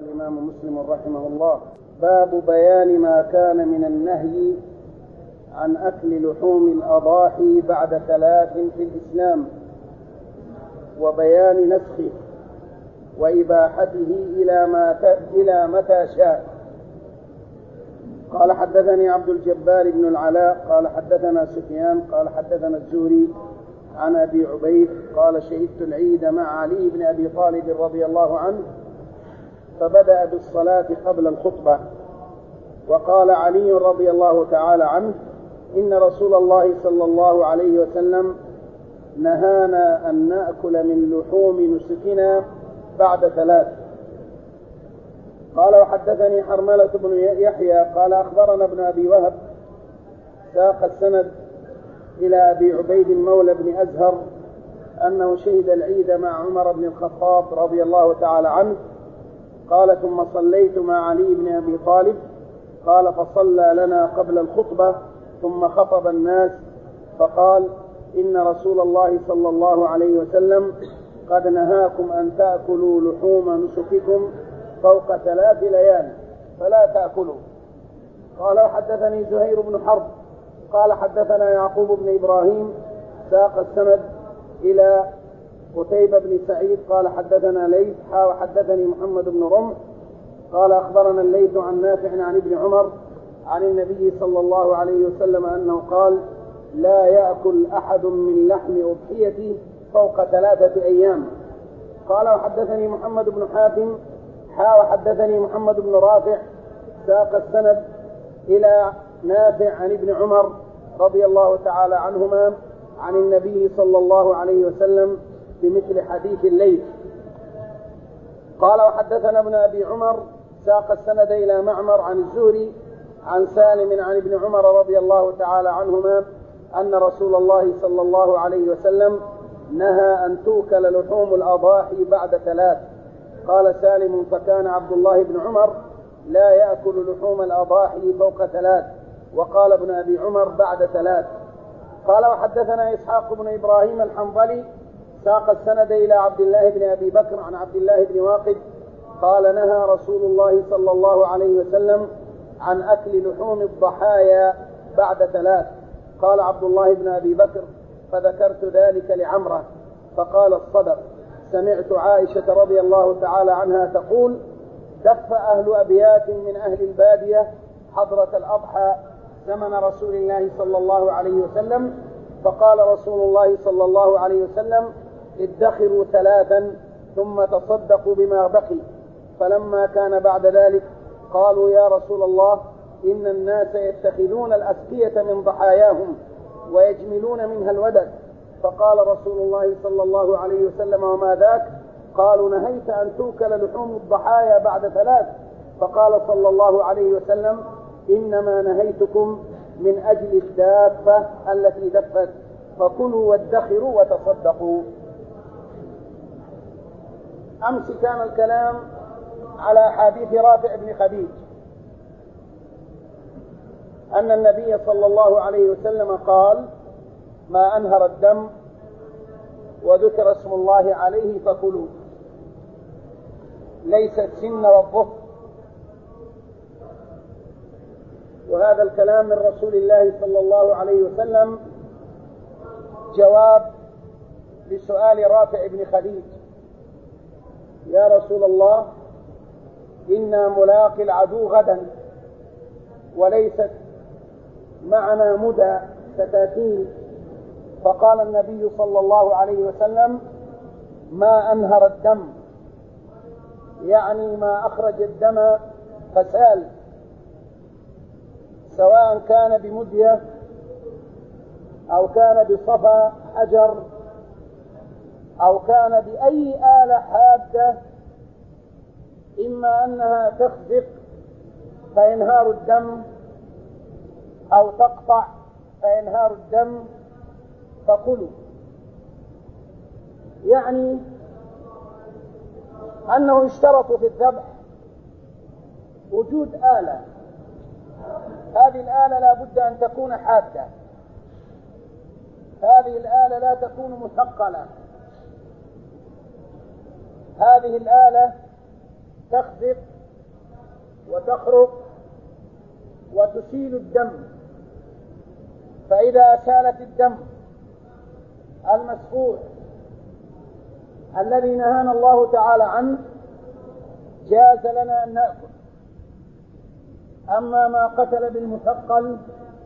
الإمام مسلم رحمه الله. باب بيان ما كان من النهي عن أكل لحوم الأضاحي بعد 3 في الإسلام، وبيان نسخه وإباحته إلى متى شاء. قال حدثني عبد الجبار بن العلاء قال حدثنا سفيان قال حدثنا الزهري عن أبي عبيد قال شهدت العيد مع علي بن أبي طالب رضي الله عنه، فبدأ بالصلاة قبل الخطبة، وقال علي رضي الله تعالى عنه: إن رسول الله صلى الله عليه وسلم نهانا أن نأكل من لحوم نسكنا بعد 3. قال وحدثني حرملة بن يحيى قال أخبرنا ابن أبي وهب ساق السند إلى أبي عبيد مولى بن أزهر أنه شهد العيد مع عمر بن الخطاب رضي الله تعالى عنه. قال ثم صليت مع علي بن أبي طالب، قال فصلى لنا قبل الخطبة ثم خطب الناس فقال: إن رسول الله صلى الله عليه وسلم قد نهاكم أن تأكلوا لحوم نسككم فوق 3 ليال فلا تأكلوا. قال وحدثني زهير بن حرب قال حدثنا يعقوب بن إبراهيم ساق السند إلى قتيبة بن سعيد قال حدثنا ليث وحدثني محمد بن رمح قال أخبرنا الليث عن نافع عن ابن عمر عن النبي صلى الله عليه وسلم أنه قال: لا يأكل أحد من لحم أضحيته فوق 3 أيام. قال وحدثني محمد بن حاتم وحدثني محمد بن رافع ساق السند إلى نافع عن ابن عمر رضي الله تعالى عنهما عن النبي صلى الله عليه وسلم بمثل حديث الليث. قال وحدثنا ابن أبي عمر ساق السند إلى معمر عن الزهري عن سالم عن ابن عمر رضي الله تعالى عنهما أن رسول الله صلى الله عليه وسلم نهى أن تؤكل لحوم الأضاحي بعد 3. قال سالم: فكان عبد الله بن عمر لا يأكل لحوم الأضاحي فوق 3، وقال ابن أبي عمر بعد 3. قال وحدثنا إسحاق بن إبراهيم الحنظلي ساق السند إلى عبد الله بن أبي بكر عن عبد الله بن واقد قال: نهى رسول الله صلى الله عليه وسلم عن أكل لحوم الضحايا بعد 3. قال عبد الله بن أبي بكر: فذكرت ذلك لعمرة فقال: الصدق. سمعت عائشة رضي الله تعالى عنها تقول: دف أهل أبيات من أهل البادية حضرة الأضحى زمن رسول الله صلى الله عليه وسلم، فقال رسول الله صلى الله عليه وسلم: ادخروا 3 ثم تصدقوا بما بقي. فلما كان بعد ذلك قالوا: يا رسول الله، إن الناس يتخذون الأسقية من ضحاياهم ويجملون منها الودد. فقال رسول الله صلى الله عليه وسلم: وما ذاك؟ قالوا: نهيت أن توكل لحوم الضحايا بعد 3. فقال صلى الله عليه وسلم: إنما نهيتكم من أجل الدافة التي دفت، فكلوا وادخروا وتصدقوا. أمس كان الكلام على حديث رافع بن خديج أن النبي صلى الله عليه وسلم قال: ما أنهر الدم وذكر اسم الله عليه فكلوا، ليس السن والظفر. وهذا الكلام من رسول الله صلى الله عليه وسلم جواب لسؤال رافع بن خديج: يا رسول الله، إنا ملاقي العدو غدا وليست معنا مدى ستاتين. فقال النبي صلى الله عليه وسلم: ما أنهر الدم، يعني ما أخرج الدم فسال، سواء كان بمدية أو كان بصفا حجر أو كان بأي آلة حادة، إما أنها تخزق فينهار الدم أو تقطع فينهار الدم، فكلوا. يعني أنه اشترطوا في الذبح وجود آلة، هذه الآلة لا بد أن تكون حادة، هذه الآلة لا تكون مثقلة، هذه الآلة تخزق وتخرق وتسيل الدم. فإذا سالت الدم المسفوح الذي نهانا الله تعالى عنه جاز لنا أن نأكل. أما ما قتل بالمثقل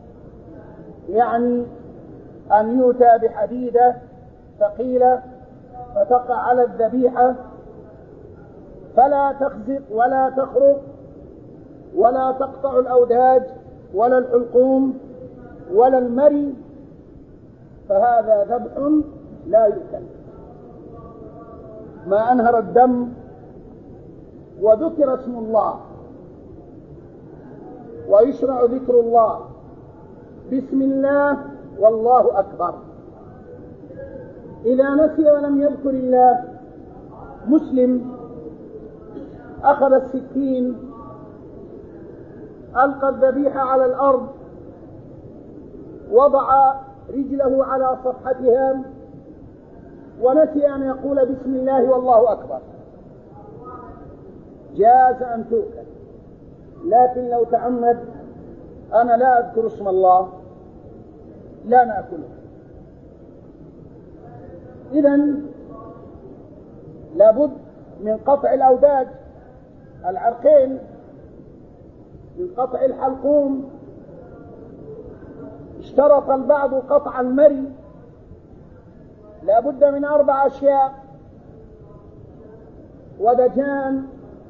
يعني أن يؤتى بحديدة ثقيلة فتقع على الذبيحة فلا تخزق ولا تخرق ولا تقطع الأوداج ولا الحلقوم ولا المري، فهذا ذبح لا يؤكل. ما أنهر الدم وذكر اسم الله ويشرع ذكر الله بسم الله والله أكبر. إذا نسي ولم يذكر الله مسلم أخذ السكين ألقى الذبيحة على الأرض وضع رجله على صفحتها ونسي أن يقول بسم الله والله أكبر، جاز أن تؤكل. لكن لو تعمد أنا لا أذكر اسم الله لا نأكله. إذن لابد من قطع الأوداج العرقين، من قطع الحلقوم. اشترط البعض قطع المري، لابد من 4 أشياء: ودجان،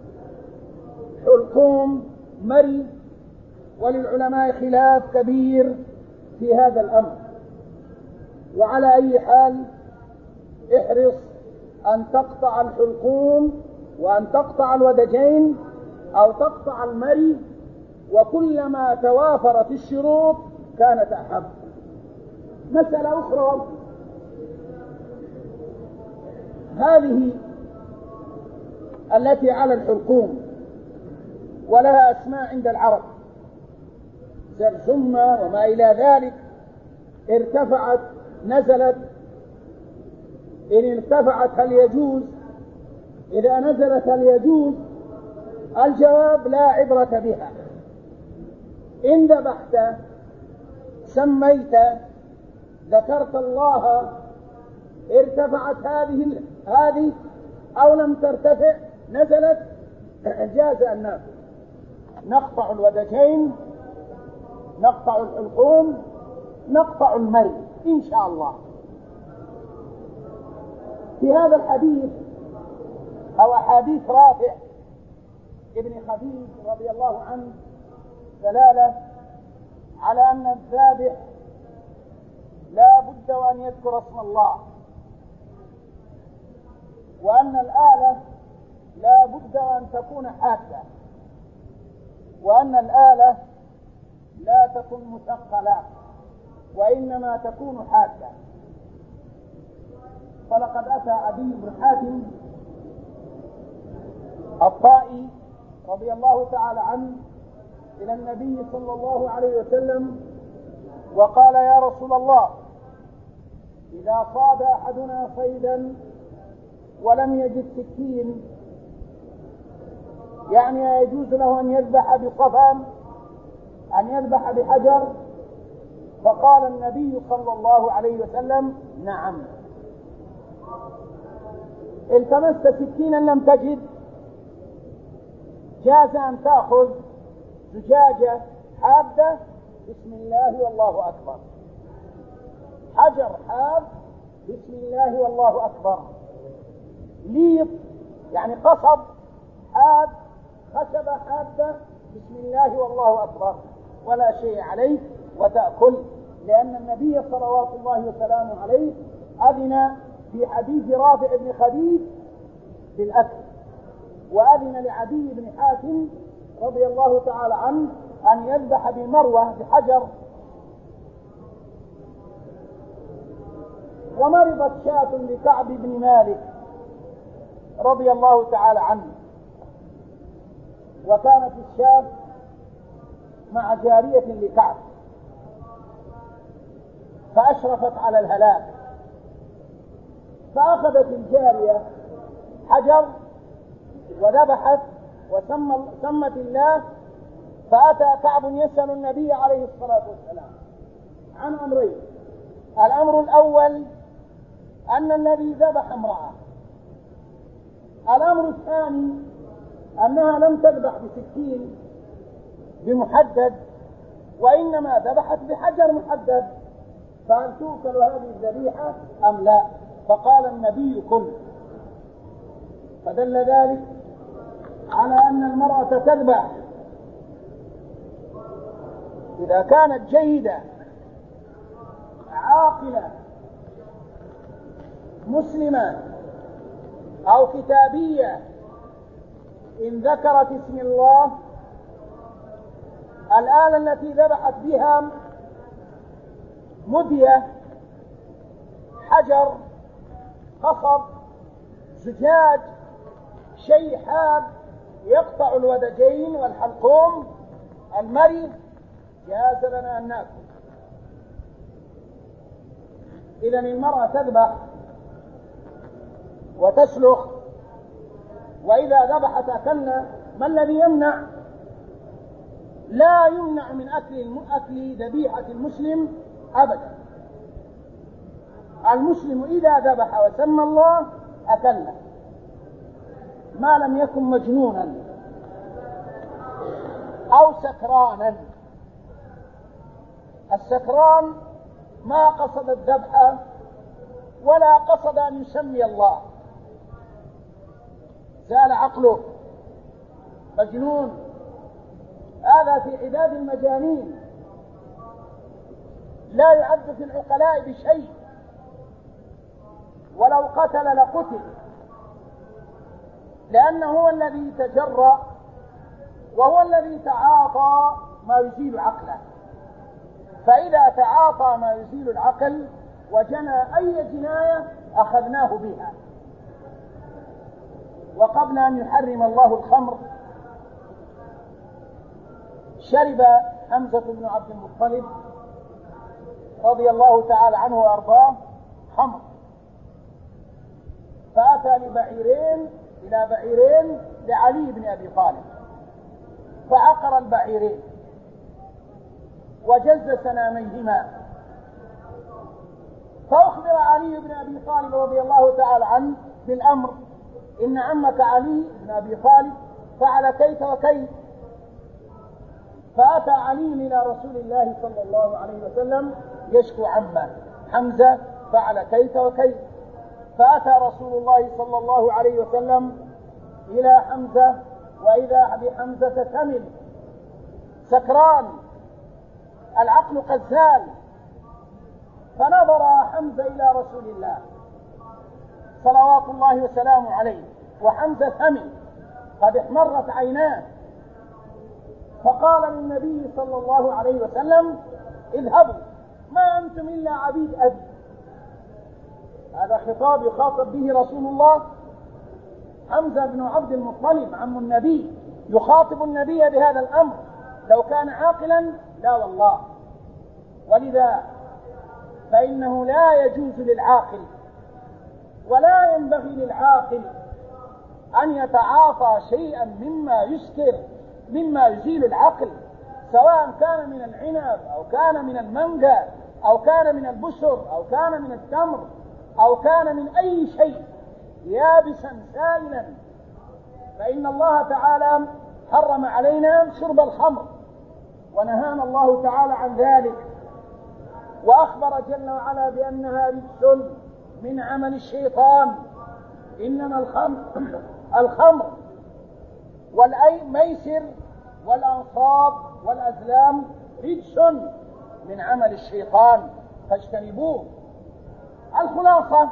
حلقوم، مري. وللعلماء خلاف كبير في هذا الأمر. وعلى أي حال احرص أن تقطع الحلقوم وأن تقطع الودجين أو تقطع المري، وكلما توافرت الشروط كانت أحب. مسألة أخرى، هذه التي على الحلقوم ولها أسماء عند العرب، زرزمة وما إلى ذلك، ارتفعت نزلت، إن ارتفعت هل يجوز؟ إذا نزلت هل يجوز؟ الجواب لا عبرة بها. إن ذبحت سميت ذكرت الله ارتفعت هذه أو لم ترتفع نزلت، جاز أن نأكل. نقطع الودجين، نقطع الحلقوم، نقطع المري إن شاء الله. في هذا الحديث أو أحاديث رافع ابن خديج رضي الله عنه دلالة على أن الذابح لا بد وأن يذكر اسم الله، وأن الآلة لا بد وأن تكون حادة، وأن الآلة لا تكون مثقلة وإنما تكون حادة. فلقد أتى عدي بن حاتم الطائي رضي الله تعالى عنه إلى النبي صلى الله عليه وسلم وقال: يا رسول الله، إذا صاد أحدنا صيدا ولم يجد سكين، يعني يجوز له أن يذبح بصفا، أن يذبح بحجر؟ فقال النبي صلى الله عليه وسلم: نعم. التمست سكينا لم تجد، جاز أن تأخذ زجاجة حادة، بسم الله والله أكبر، حجر حاد، بسم الله والله أكبر، ليط يعني قصب حاد، خشبة حادة، بسم الله والله أكبر، ولا شيء عليك وتأكل. لأن النبي صلوات الله وسلامه عليه أذن في حديث رافع بن خديج بالأكل، وأذن لعدي بن حاتم رضي الله تعالى عنه أن يذبح بمروة بحجر. ومرضت شاة لكعب بن مالك رضي الله تعالى عنه، وكانت الشاة مع جارية لكعب فأشرفت على الهلاك، فأخذت الجارية حجر وذبحت وسمت الله. فأتى كعب يسأل النبي عليه الصلاة والسلام عن أمرين: الأمر الأول أن الذي ذبح امرأة، الأمر الثاني أنها لم تذبح بسكين بمحدد، وإنما ذبحت بحجر محدد، فهل توكل هذه الذبيحة أم لا؟ فقال النبي: كل. فدل ذلك على أن المرأة تذبح إذا كانت جيدة عاقلة مسلمة أو كتابية، إن ذكرت اسم الله الآلة التي ذبحت بها مدية، حجر، قصب، زجاج، شيء حاد يقطع الودجين والحلقوم، المريض، جاز لنا أن نأكل. إذن المرأة تذبح وتسلخ، وإذا ذبحت أكلنا. ما الذي يمنع؟ لا يمنع من أكل ذبيحة المسلم أبدا. المسلم إذا ذبح وسمى الله أكلنا، ما لم يكن مجنونا أو سكرانا. السكران ما قصد الذبح ولا قصد أن يسمي الله، زال عقله، مجنون، هذا في عداد المجانين، لا يعد في العقلاء بشيء، ولو قتل لقتل، لأنه هو الذي تجرأ وهو الذي تعاطى ما يزيل عقله. فإذا تعاطى ما يزيل العقل وجنى أي جناية أخذناه بها. وقبل أن يحرم الله الخمر شرب حمزة بن عبد المطلب رضي الله تعالى عنه وأرضاه خمر، فأتى إلى بعيرين لعلي بن أبي طالب، فعقر البعيرين وجز سناميهما، فأخبر علي بن أبي طالب رضي الله تعالى عنه بالأمر: إن عمك علي بن أبي طالب فعل كيف وكيف. فأتى علي إلى رسول الله صلى الله عليه وسلم يشكو عمه حمزة فعل كيف وكيف. فأتى رسول الله صلى الله عليه وسلم إلى حمزة، وإذا بحمزة ثمل سكران، العقل قد زال. فنظر حمزة إلى رسول الله صلوات الله وسلامه عليه، وحمزة ثمل قد احمرت عيناه، فقال للنبي صلى الله عليه وسلم: اذهبوا، ما أنتم إلا عبيد أبي. هذا خطاب يخاطب به رسول الله. حمزة بن عبد المطلب عم النبي يخاطب النبي بهذا الأمر، لو كان عاقلا لا والله. ولذا فإنه لا يجوز للعاقل ولا ينبغي للعاقل أن يتعاطى شيئا مما يسكر، مما يزيل العقل، سواء كان من العنب أو كان من المانجا أو كان من البشر أو كان من التمر أو كان من أي شيء يابسا سائلا. فإن الله تعالى حرم علينا شرب الخمر، ونهانا الله تعالى عن ذلك، وأخبر جل وعلا بأنها رجس من عمل الشيطان. إنما الخمر والميسر والأنصاب والأزلام رجس من عمل الشيطان فاجتنبوه. الخلاصة: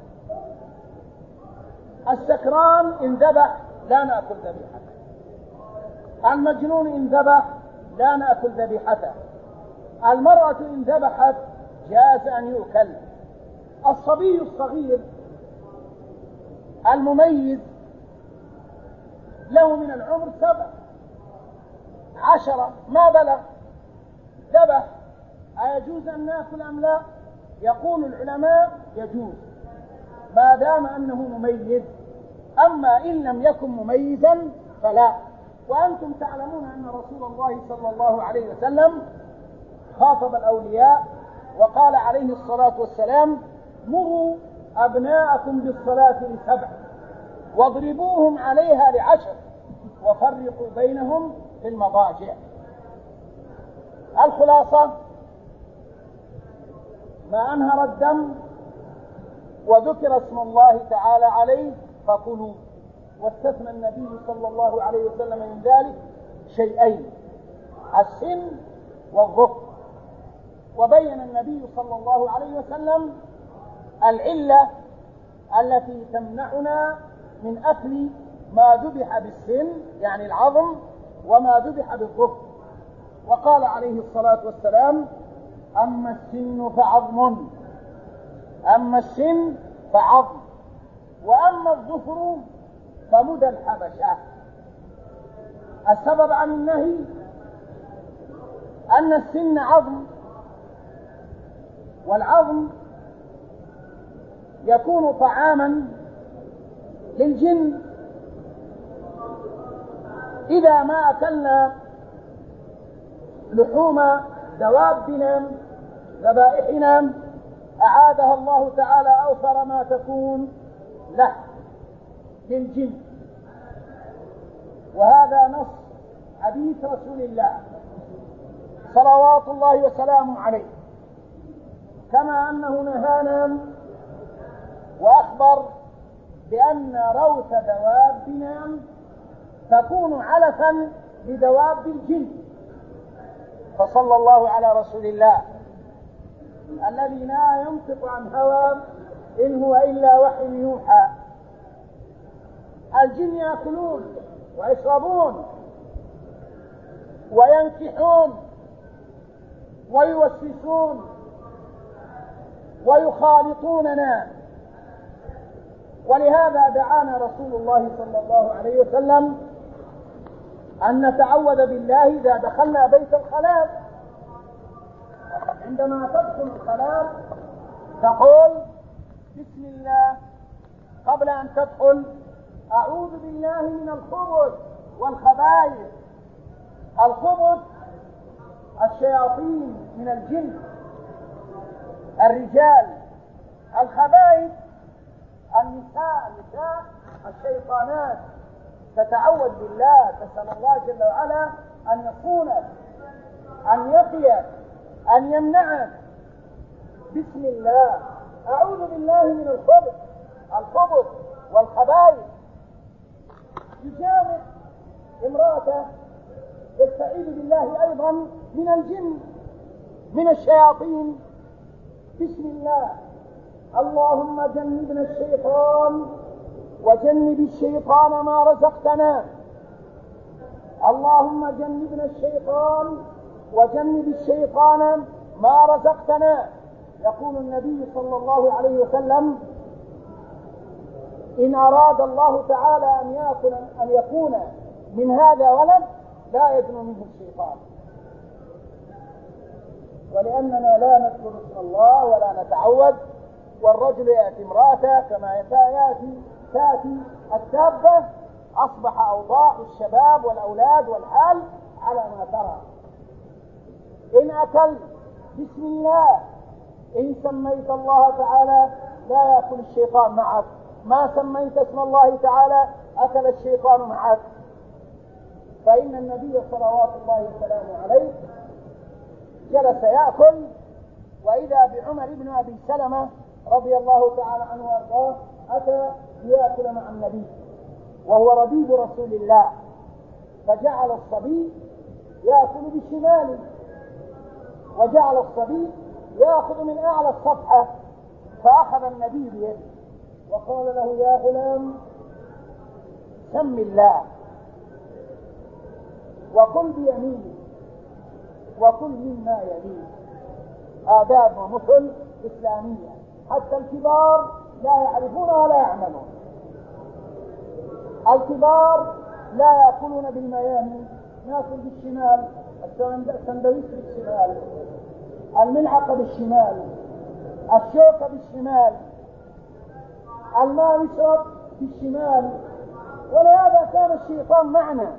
السكران إن ذبح لا نأكل ذبيحته، المجنون إن ذبح لا نأكل ذبيحته، المرأة إن ذبحت جاز أن يؤكل. الصبي الصغير المميز له من العمر 7 10 ما بلغ ذبح، أيجوز أن نأكل أم لا؟ يقول العلماء يجوز ما دام أنه مميز. أما إن لم يكن مميزا فلا. وأنتم تعلمون أن رسول الله صلى الله عليه وسلم خاطب الأولياء وقال عليه الصلاة والسلام: مروا أبناءكم بالصلاة ل7 واضربوهم عليها ل10 وفرقوا بينهم في المضاجع. الخلاصة: ما أنهر الدم وذكر اسم الله تعالى عليه فكلوا. واستثنى النبي صلى الله عليه وسلم من ذلك شيئين: السن والظفر. وبين النبي صلى الله عليه وسلم العلة التي تمنعنا من أكل ما ذبح بالسن يعني العظم وما ذبح بالظفر. وقال عليه الصلاة والسلام: أما السن فعظم، أما السن فعظم، وأما الظفر فمدى الحبشة. السبب عن النهي أن السن عظم، والعظم يكون طعاما للجن. إذا ما أكلنا لحوم دوابنا ذبائحنا أعادها الله تعالى أوفر ما تكون له للجن. وهذا نص حديث رسول الله صلوات الله وسلامه عليه. كما أنه نهانا وأخبر بأن روث دوابنا تكون علفا لدواب الجن. فصلى الله على رسول الله الذي لا ينطق عن هوى إن هو إلا وحي يوحى. الجن يأكلون ويشربون وينكحون ويوسوسون ويخالطوننا. ولهذا دعانا رسول الله صلى الله عليه وسلم أن نتعوذ بالله إذا دخلنا بيت الخلاء. عندما تدخل الخلاء تقول بسم الله قبل أن تدخل: أعوذ بالله من الخبث والخبائث. الخبث الشياطين من الجن الرجال، الخبائث النساء الشيطانات. تتعوذ بالله، تسأل الله جل وعلا أن يصونك، أن يقيك، أن يمنعك. بسم الله، أعوذ بالله من الخبث والخبائث. يجامع امرأته يستعيذ بالله أيضا من الجن من الشياطين. بسم الله، اللهم جنبنا الشيطان وجنب الشيطان ما رزقتنا. اللهم جنبنا الشيطان وجنب الشيطان ما رزقتنا. يقول النبي صلى الله عليه وسلم: إن أراد الله تعالى أن يكون من هذا ولد لا يدن منه الشيطان. ولأننا لا نذكر اسم الله ولا نتعوذ، والرجل يأتي امرأته كما تأتي الدابة، أصبح أوضاع الشباب والأولاد والحال على ما ترى. إن أكلت بسم الله، إن سميت الله تعالى لا يأكل الشيطان معك، ما سميت اسم الله تعالى أكل الشيطان معك. فإن النبي صلوات الله وسلامه عليه جلس يأكل، وإذا بعمر بن أبي سلمة رضي الله تعالى عنه وارضاه أتى ليأكل مع النبي وهو ربيب رسول الله، فجعل الصبي يأكل بشماله، وجعل الصبي يأخذ من أعلى الصفحة، فأخذ النبي بيده وقال له: يا غلام سم الله وكل بيمينه وكل مما يليه. آداب ومثل إسلامية حتى الكبار لا يعرفون ولا يعملون. الكبار لا يأكلون بالميامن، ناكل بالشمال، السندويش بالشمال، الملعقة بالشمال، الشوكة بالشمال، الماء يشرب بالشمال، ولهذا كان الشيطان معنا،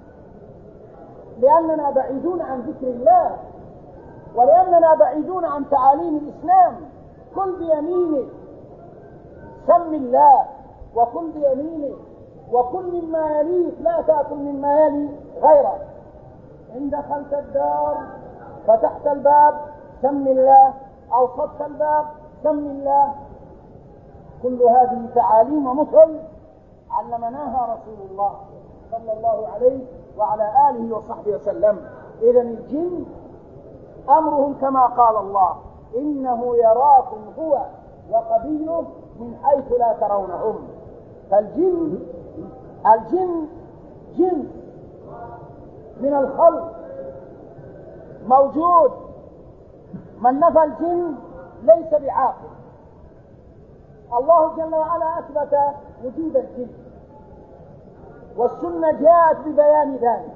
لأننا بعيدون عن ذكر الله، ولأننا بعيدون عن تعاليم الإسلام. كل بيمينك، سم الله، وكل بيمينك، وكل مما يليك، لا تأكل مما يلي غيره. إن دخلت الدار فتحت الباب سم الله، أو صدت الباب سم الله. كل هذه تعاليم ومثل علمناها رسول الله صلى الله عليه وعلى آله وصحبه وسلم. إذن الجن أمرهم كما قال الله: إنه يراكم هو وقبيله من حيث لا ترونهم. فالجن جن من الخلق موجود. من نفى الجن ليس بعاقل. الله جل وعلا أثبت وجود الجن، والسنة جاءت ببيان ذلك.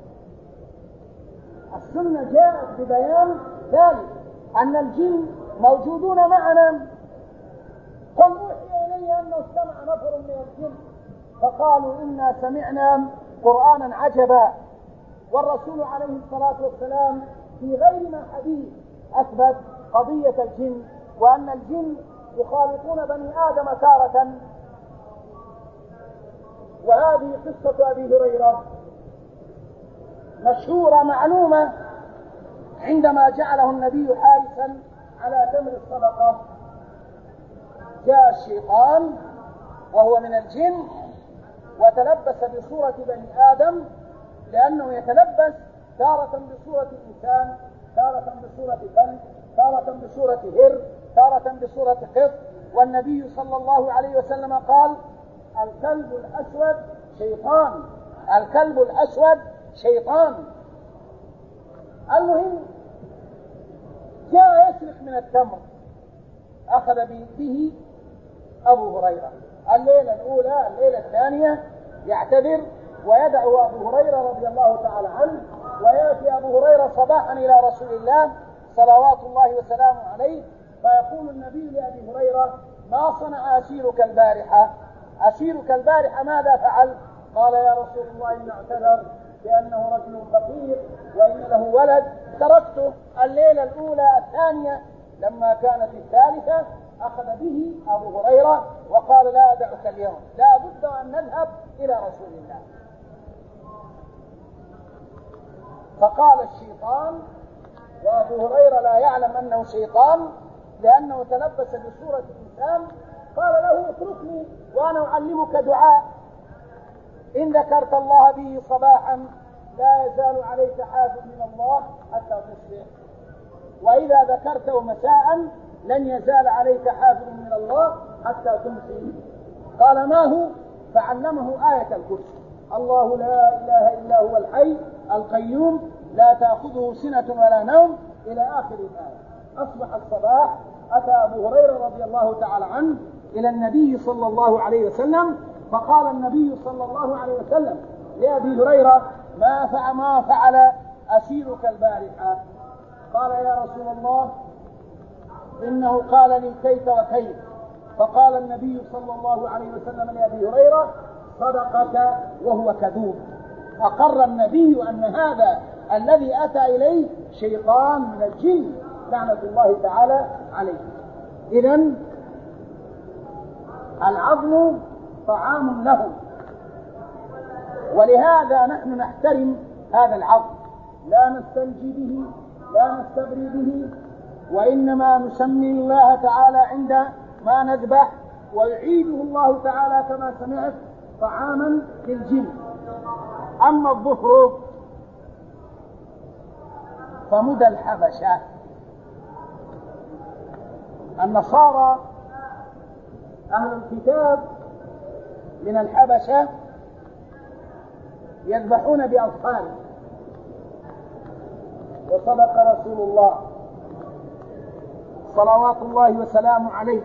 السنة جاءت ببيان ذلك أن الجن موجودون معنا. قل أوحي إلي أنه استمع نفر من الجن فقالوا إنا سمعنا قرآنا عجبا. والرسول عليه الصلاة والسلام في غير ما حديث أثبت قضية الجن، وأن الجن يخالطون بني آدم تارة. وهذه قصة أبي هريرة مشهورة معلومة. عندما جعله النبي حارسا على تمر الصدقة، جاء الشيطان وهو من الجن وتلبس بصورة بني آدم، لأنه يتلبس تارة بصورة إنسان، تارة بصورة كلب، تارة بصورة هر، تارة بصورة قط. والنبي صلى الله عليه وسلم قال: الكلب الأسود شيطان، الكلب الأسود شيطان. المهم جاء يسرق من التمر، أخذ به أبو هريرة. الليلة الأولى، الليلة الثانية يعتذر ويدع أبو هريرة رضي الله تعالى عنه، ويأتي أبو هريرة صباحا إلى رسول الله صلوات الله وسلامه عليه، فيقول النبي لأبي هريرة: ما صنع أسيرك البارحة؟ أسيرك البارحة ماذا فعل؟ قال: يا رسول الله إن اعتذر بأنه رجل فقير وإن له ولد، تركته. الليلة الأولى الثانية، لما كانت الثالثة أخذ به أبو هريرة وقال: لا أدعك اليوم، لا بد أن نذهب إلى رسول الله. فقال الشيطان، وأبو هريرة لا يعلم أنه شيطان لأنه تلبس بصورة إنسان، قال له: اتركني وأنا أعلمك دعاء إن ذكرت الله به صباحا لا يزال عليك حافظ من الله حتى تصبح، وإذا ذكرته مساء لن يزال عليك حافظ من الله حتى تمسي. قال: ما هو؟ فعلمه آية الكرسي: الله لا إله إلا هو الحي القيوم لا تأخذه سنة ولا نوم، إلى آخر الآية. أصبح الصباح، أتى أبو هريرة رضي الله تعالى عنه إلى النبي صلى الله عليه وسلم، فقال النبي صلى الله عليه وسلم لأبي هريرة: ما فعل أسيرك البارحة؟ قال: يا رسول الله إنه قال لي كيت وكيت. فقال النبي صلى الله عليه وسلم لأبي هريرة: صدقك وهو كذوب. أقر النبي أن هذا الذي أتى إليه شيطان من الجن لعنة الله تعالى عليه. إذن العظم طعام لهم، ولهذا نحن نحترم هذا العظم، لا نستنجي به، لا نستبري به، وإنما نسمي الله تعالى عند ما نذبح، ويعيده الله تعالى كما سمعت طعاما للجن. أما الظفر فمدى الحبشة، النصارى أهل الكتاب من الحبشة يذبحون بأطفال. وصدق رسول الله صلوات الله وسلامه عليه: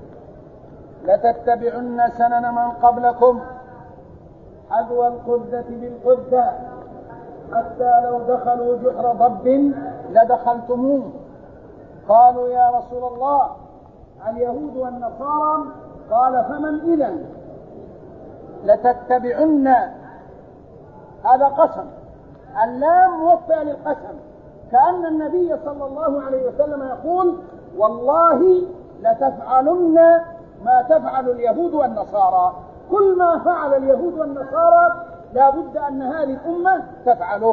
لتتبعن سنن من قبلكم حذو القذة بالقذة حتى لو دخلوا جحر ضب لدخلتموه. قالوا: يا رسول الله اليهود والنصارى؟ قال: فمن إذن؟ لتتبعن، هذا قسم، اللام موطئة للقسم، كأن النبي صلى الله عليه وسلم يقول والله لتفعلن ما تفعل اليهود والنصارى، كل ما فعل اليهود والنصارى لا بد أن هذه الأمة تفعله.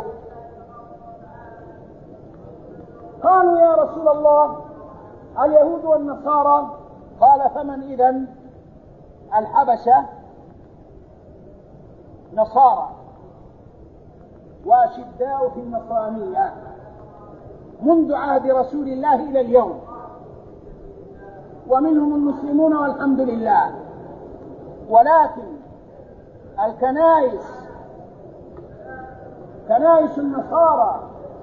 قالوا يا رسول الله اليهود والنصارى، قال فمن إذن؟ الحبشة نصارى وأشداء في النصرانية منذ عهد رسول الله إلى اليوم، ومنهم المسلمون والحمد لله، ولكن الكنائس، كنائس النصارى،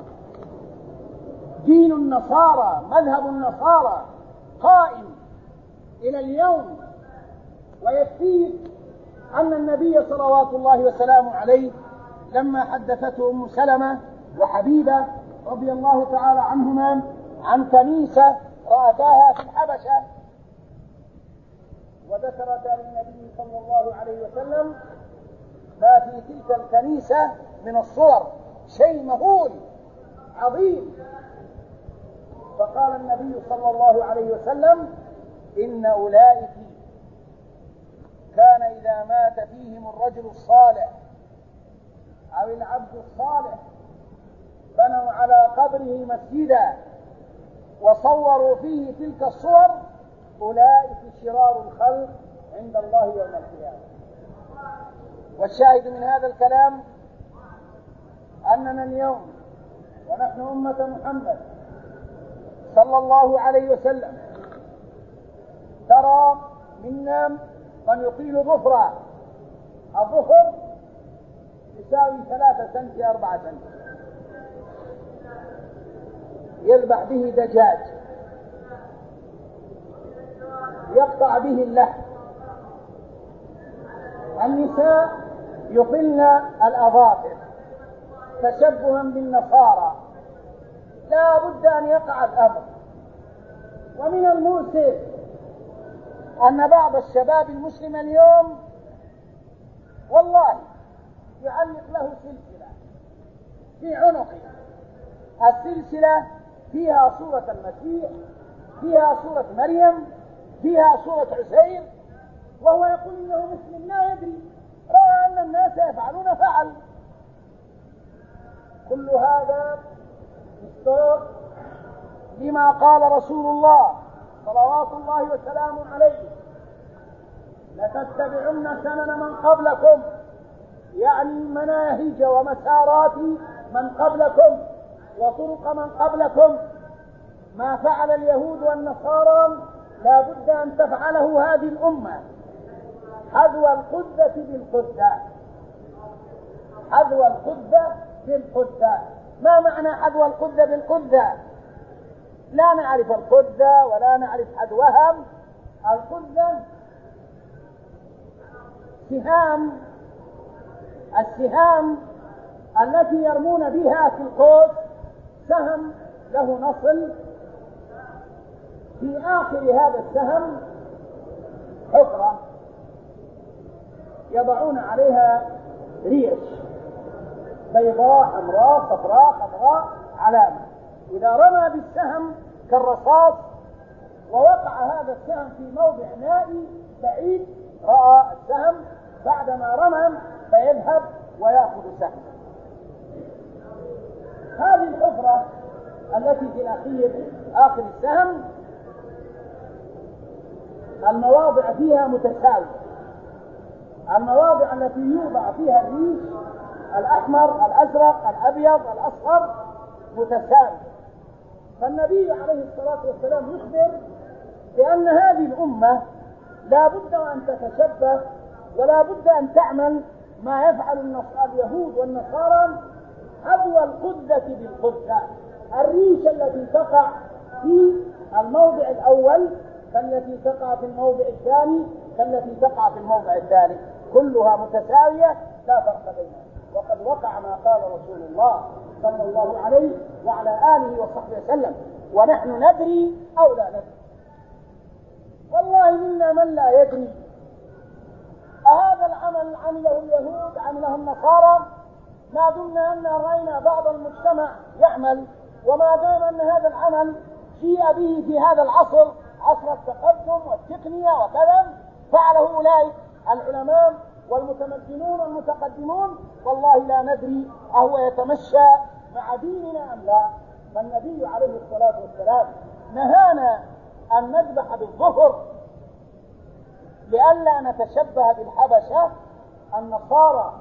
دين النصارى، مذهب النصارى قائم إلى اليوم. ويكفيك أن النبي صلوات الله وسلامه عليه لما حدثته أم سلمة وحبيبة رضي الله تعالى عنهما عن كنيسة رأتاها في الحبشة، وذكرت للنبي صلى الله عليه وسلم ما في تلك الكنيسة من الصور، شيء مهول عظيم. فقال النبي صلى الله عليه وسلم إن أولئك كان إذا مات فيهم الرجل الصالح أو العبد الصالح بنوا على قبره مسجدا وصوروا فيه تلك الصور، أولئك شرار الخلق عند الله يوم القيامة. والشاهد من هذا الكلام أننا اليوم ونحن أمة محمد صلى الله عليه وسلم ترى منا من يطيل ظفرا، الظفر يساوي 3 سنت 4 سنت، يذبح به دجاج، يقطع به اللحم. النساء يطلن الأظافر تشبها بالنصارى، لا بد أن يقع الأمر. ومن المؤسف أن بعض الشباب المسلم اليوم والله يعلق له سلسلة في عنقه، السلسلة فيها صورة المسيح، فيها صورة مريم، فيها صورة عزير، وهو يقول إنه مسلم لا يدري، رأى أن الناس يفعلون فعل. كل هذا مستور لما قال رسول الله صلوات الله وسلامه عليه لتتبعن سنن من قبلكم، يعني مناهج ومسارات من قبلكم وطرق من قبلكم. ما فعل اليهود والنصارى لا بد أن تفعله هذه الأمة، حذو القذة بالقذة، حذو القذة بالقذة. ما معنى حذو القذة بالقذة؟ لا نعرف القذة ولا نعرف حذوها. القذة سهام، السهام التي يرمون بها في القوس، سهم له نصل، في آخر هذا السهم حفرة يضعون عليها ريش بيضاء حمراء صفراء خضراء علامة. إذا رمى بالسهم كالرصاص ووقع هذا السهم في موضع نائي بعيد، رأى السهم بعدما رمى فيذهب ويأخذ سهم. هذه الحفرة التي في الأخير آخر السهم المواضع فيها متساوية، المواضع التي يوضع فيها الريش الأحمر الأزرق الأبيض الأصفر متساوي. فالنبي عليه الصلاة والسلام يخبر بأن هذه الأمة لا بد أن تتشبه ولا بد أن تعمل ما يفعل اليهود والنصارى، حذو القذة بالقذة. الريش التي تقع في الموضع الأول كالتي تقع في الموضع الثاني كالتي تقع في الموضع الثالث، كلها متساوية لا فرق بينها. وقد وقع ما قال رسول الله صلى الله عليه وعلى آله وصحبه وسلم، ونحن ندري أو لا ندري. والله منا من لا يدري أهذا العمل عمله اليهود عمله النصارى؟ ما دمنا أن رأينا بعض المجتمع يعمل، وما دام أن هذا العمل جيء به في هذا العصر، عصر التقدم والتقنية وكذا، فعله أولئك العلماء والمتمكنون والمتقدمون، والله لا ندري أهو يتمشى مع ديننا أم لا. فالنبي عليه الصلاة والسلام نهانا أن نذبح بالظهر لئلا نتشبه بالحبشة النصارى.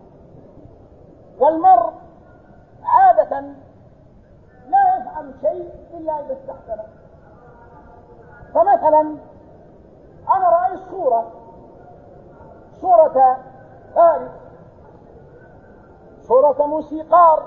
والمرء عادة لا يفعل شيء إلا إذا استحسن. فمثلا أنا رأيت صورة فارس، صورة موسيقار،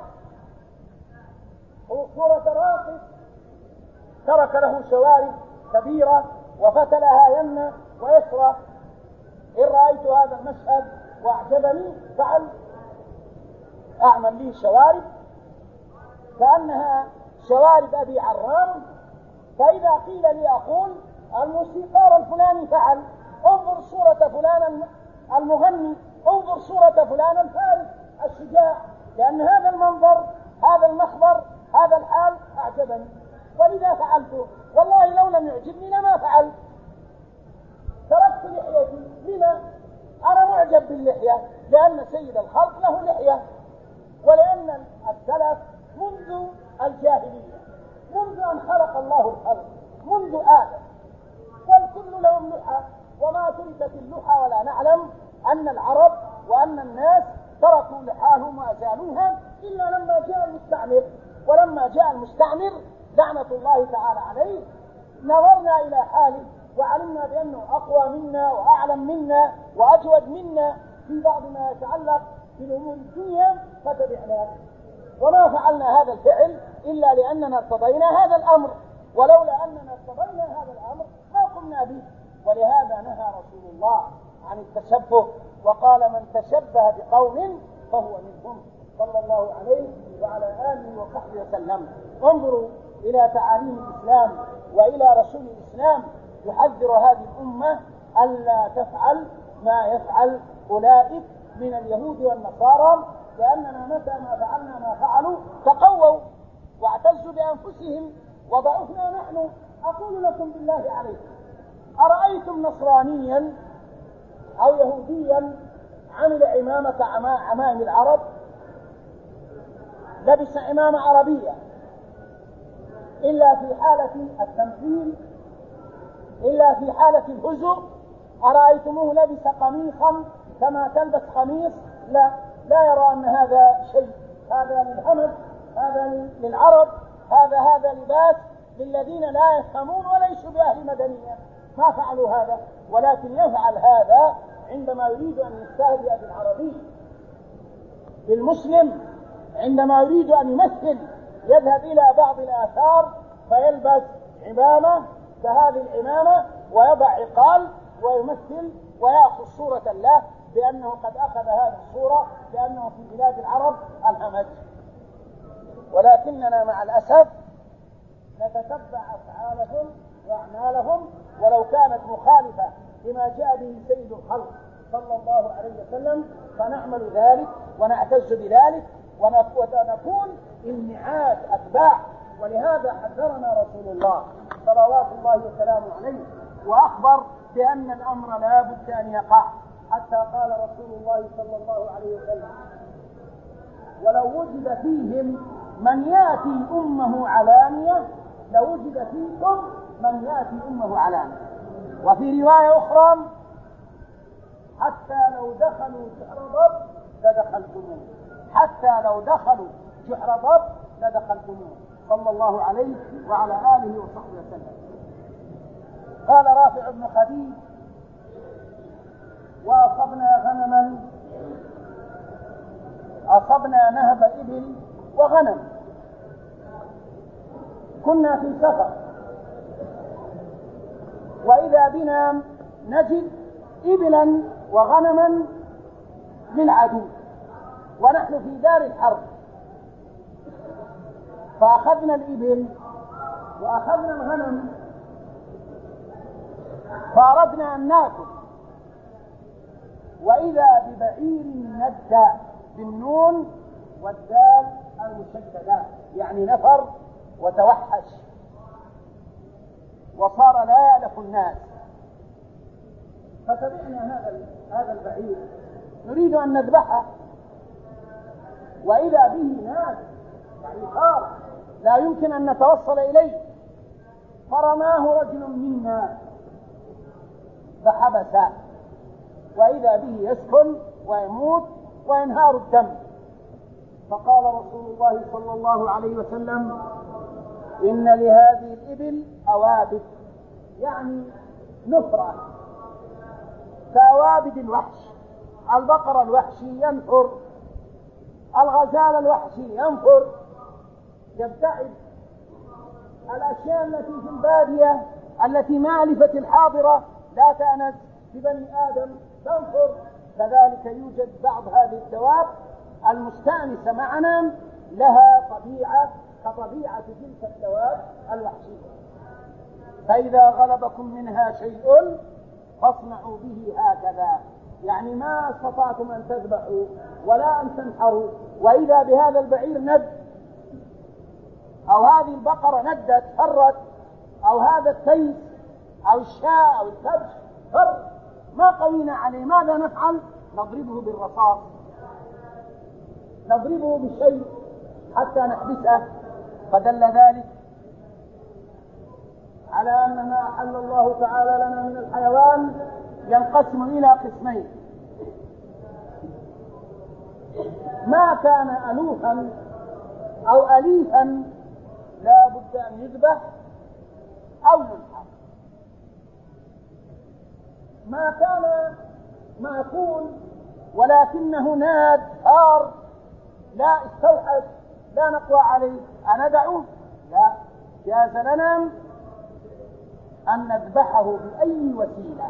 صورة راقص ترك له شوارب كبيرة وفتلها يمنى ويسرى. إن رأيت هذا المشهد وأعجبني فعل أعمل لي شوارب كأنها شوارب أبي عرام، فإذا قيل لي أقول الموسيقار الفلاني فعل، انظر صورة فلان المغني، انظر صورة فلان الفارس الشجاع، لأن هذا المنظر هذا المخبر هذا الحال أعجبني ولذا فعلته. والله لو لم يعجبني لما فعلت، تركت لحيتي. لما؟ أنا معجب باللحية لأن سيد الخلق له لحية، ولأن السلف منذ الجاهلية، منذ أن خلق الله الخلق، منذ آدم والكل لهم لحى، وما تركت اللحى ولا نعلم أن العرب وأن الناس تركوا لحاهم وأزالوها إلا لما جاء المستعمر. ولما جاء المستعمر لعنة الله تعالى عليه نظرنا إلى حاله وعلمنا بأنه أقوى منا وأعلم منا وأجود منا في بعض ما يتعلق بالأمور الدنيا فتبعناه، وما فعلنا هذا الفعل إلا لأننا ارتضينا هذا الأمر، ولولا أننا ارتضينا هذا الأمر ما قمنا به. ولهذا نهى رسول الله عن التشبه وقال من تشبه بقوم فهو منهم صلى الله عليه وعلى آله وصحبه وسلم. انظروا إلى تعاليم الإسلام وإلى رسول الإسلام يحذر هذه الأمة ألا تفعل ما يفعل أولئك من اليهود والنصارى، لأننا متى ما فعلنا ما فعلوا تقووا واعتزوا بأنفسهم وضعفنا نحن. أقول لكم بالله عليكم، أرأيتم نصرانيا أو يهوديا عمل عمامة عمائم العرب، لبس عمامة عربية إلا في حالة التمثيل، إلا في حالة الهزء؟ أرأيتموه لبس قميصا كما تلبس قميص؟ لا يرى أن هذا شيء، هذا للهمج، هذا للعرب، هذا لباس للذين لا يفهمون وليسوا بأهل مدنية. ما فعلوا هذا، ولكن يفعل هذا عندما يريد أن يستهزئ بالعربي بالمسلم، عندما يريد أن يمثل يذهب إلى بعض الآثار فيلبس عمامة كهذه العمامة ويضع عقال ويمثل ويأخذ صورة له بأنه قد أخذ هذه الصورة لأنه في بلاد العرب الهمج. ولكننا مع الأسف نتتبع أفعالهم وأعمالهم ولو كانت مخالفة لما جاء به سيد الخلق صلى الله عليه وسلم فنعمل ذلك ونعتز بذلك ونكون انعاد أتباع. ولهذا حذرنا رسول الله صلوات الله وسلامه عليه وأخبر بأن الأمر لا بد أن يقع، حتى قال رسول الله صلى الله عليه وسلم ولو وجد فيهم من يأتي أمه علانية لوجد فيكم من يأتي أمه علانية. وفي رواية أخرى حتى لو دخلوا جحر ضب لدخلتموه، حتى لو دخلوا جحر ضب لدخلتموه صلى الله عليه وعلى آله وصحبه وسلم. قال رافع بن خديج وأصبنا غنما، أصبنا نهب إبل وغنم، كنا في سفر وإذا بنا نجد إبلا وغنما للعدو ونحن في دار الحرب، فأخذنا الإبل وأخذنا الغنم فأردنا أن نأكل، وإذا ببعير ندى بالنون والدال المشددة، يعني نفر وتوحش وصار لا يألف الناس. فتبعنا هذا البعير نريد أن نذبحه، وإذا به ناس يعني صار لا يمكن أن نتوصل إليه، فرماه رجل منا فحبسه، وإذا به يسكن ويموت وينهار الدم. فقال رسول الله صلى الله عليه وسلم: إن لهذه الإبل أوابد، يعني نفرة كأوابد الوحش. البقر الوحشي ينفر، الغزال الوحشي ينفر، يبتعد. الأشياء التي في البادية التي مالفة الحاضرة لا تأنس ببني آدم تنفر. كذلك يوجد بعض هذه الدواب المستأنسة معنا لها طبيعة كطبيعة تلك الدواب الوحشية. فإذا غلبكم منها شيء فاصنعوا به هكذا، يعني ما استطعتم أن تذبحوا ولا أن تنحروا، وإذا بهذا البعير ند، أو هذه البقرة ندت فرت، أو هذا التيس أو الشاء أو الكبش فر، ما قوينا عليه، ماذا نفعل؟ نضربه بالرصاص، نضربه بالشيء حتى نحبسه. فدل ذلك على أن ما أحل الله تعالى لنا من الحيوان ينقسم إلى قسمين: ما كان ألوفا أو أليفا لا بد أن يذبح أو ينحر. ما كان معقول ولكنه ناد ثار لا استوحش لا نقوى عليه أندعه؟ لا، جاز لنا أن نذبحه بأي وسيلة،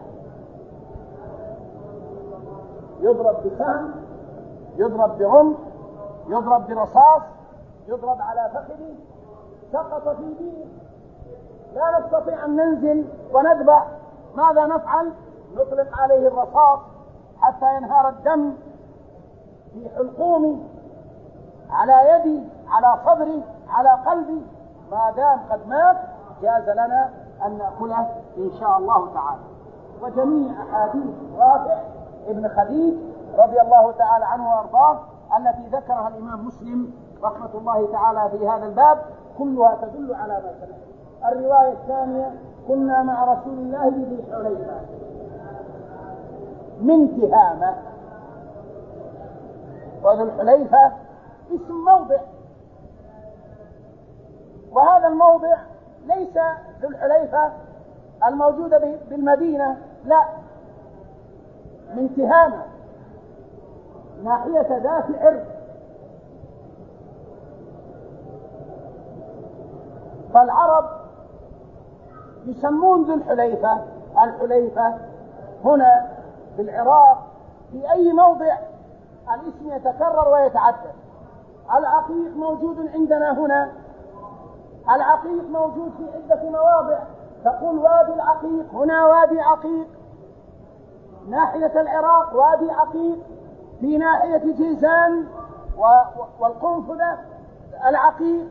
يضرب بسهم، يضرب برمح، يضرب برصاص، يضرب على فخذه، سقط في بير، لا نستطيع أن ننزل ونذبح، ماذا نفعل؟ نطلق عليه الرصاص حتى ينهار الدم في حلقومي، على يدي، على صدري، على قلبي، ما دام قد مات جاز لنا أن نأكله إن شاء الله تعالى. وجميع أحاديث رافع ابن خديج رضي الله تعالى عنه وأرضاه التي ذكرها الإمام مسلم رحمة الله تعالى في هذا الباب كلها تدل على ما سمعت. الرواية الثانية: كنا مع رسول الله بذي الحليفة من تهامة، وذو الحليفة اسم موضع، وهذا الموضع ليس ذو الحليفة الموجودة بالمدينة، لا، من تهامة ناحية ذات عرض. فالعرب يسمون ذو الحليفة الحليفة هنا في العراق في أي موضع الاسم يتكرر ويتعدد. العقيق موجود عندنا هنا، العقيق موجود في عدة مواضع، تقول وادي العقيق، هنا وادي عقيق، ناحية العراق وادي عقيق، في ناحية جيزان والقنفذة العقيق.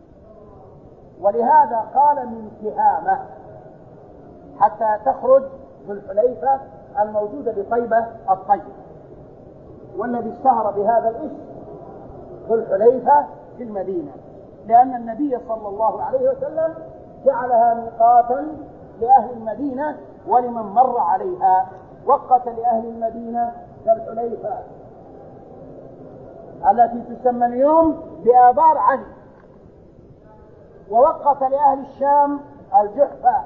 ولهذا قال من تهامة حتى تخرج ذو الحليفة الموجودة بطيبة الطيب، والذي اشتهر بهذا الاسم ذو الحليفة في المدينة، لأن النبي صلى الله عليه وسلم جعلها ميقاتا لأهل المدينة ولمن مر عليها. وقت لأهل المدينة ذو الحليفة التي تسمى اليوم بآبار علي، ووقت لأهل الشام الجحفة،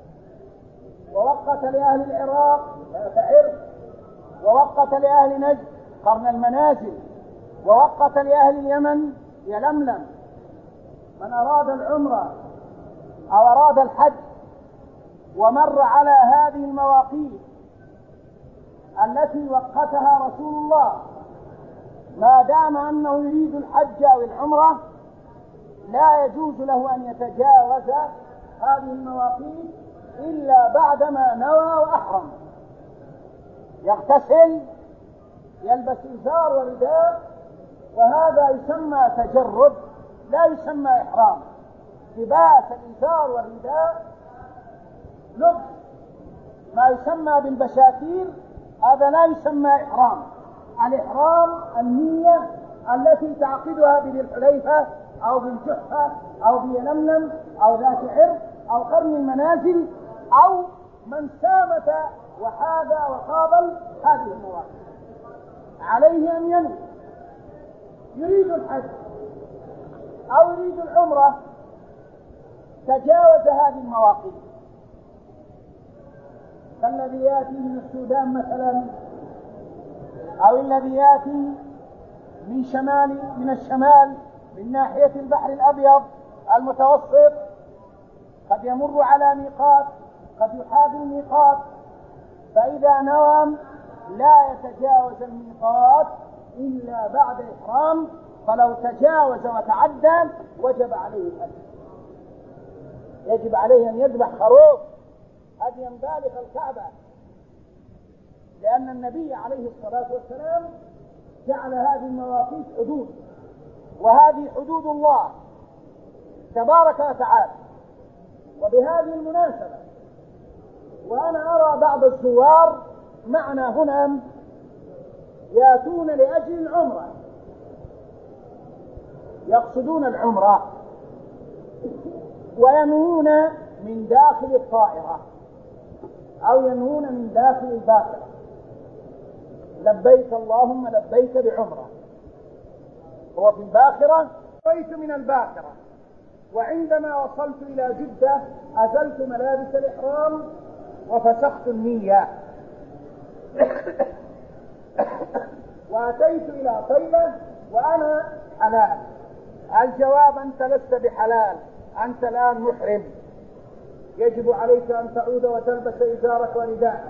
ووقت لأهل العراق عرق، ووقت لأهل نجد قرن المنازل، ووقت لأهل اليمن يلملم. من أراد العمرة أو أراد الحج ومر على هذه المواقيت التي وقتها رسول الله، ما دام أنه يريد الحج أو العمرة لا يجوز له أن يتجاوز هذه المواقيت إلا بعدما نوى وأحرم، يغتسل يلبس إزار ورداء، وهذا يسمى تجرد لا يسمى إحرام. لباس الإزار والرداء لبس ما يسمى بالبشاكير، هذا لا يسمى إحرام. الإحرام النية التي تعقدها بذي الحليفة أو بالجحفة أو بيلملم أو ذات عرق أو قرن المنازل أو من سامت وحاذى وقابل هذه المواقف، عليه أن ينوي يريد الحج أو يريد العمرة، تجاوز هذه المواقف. فالذي يأتي من السودان مثلا، أو الذي يأتي من الشمال من ناحية البحر الأبيض المتوسط، قد يمر على ميقات، قد يحاذي الميقات، فإذا نوى لا يتجاوز الميقات إلا بعد إحرام، فلو تجاوز وتعدى وجب عليه الحج، يجب عليه أن يذبح خروف هديا بالغ الكعبة، لأن النبي عليه الصلاة والسلام جعل هذه المواقيت حدود، وهذه حدود الله تبارك وتعالى. وبهذه المناسبة وأنا أرى بعض الزوار معنا هنا يأتون لأجل العمرة، يقصدون العمرة وينوون من داخل الطائرة أو ينوون من داخل الباخرة، لبيك اللهم لبيك بعمرة. هو في الباخرة، نويت من الباخرة، وعندما وصلت إلى جدة أزلت ملابس الإحرام وفسخت النية وأتيت إلى طيبة وأنا حلال. الجواب: أنت لست بحلال، أنت الآن محرم، يجب عليك أن تعود وتلبس إزارك ورداءك،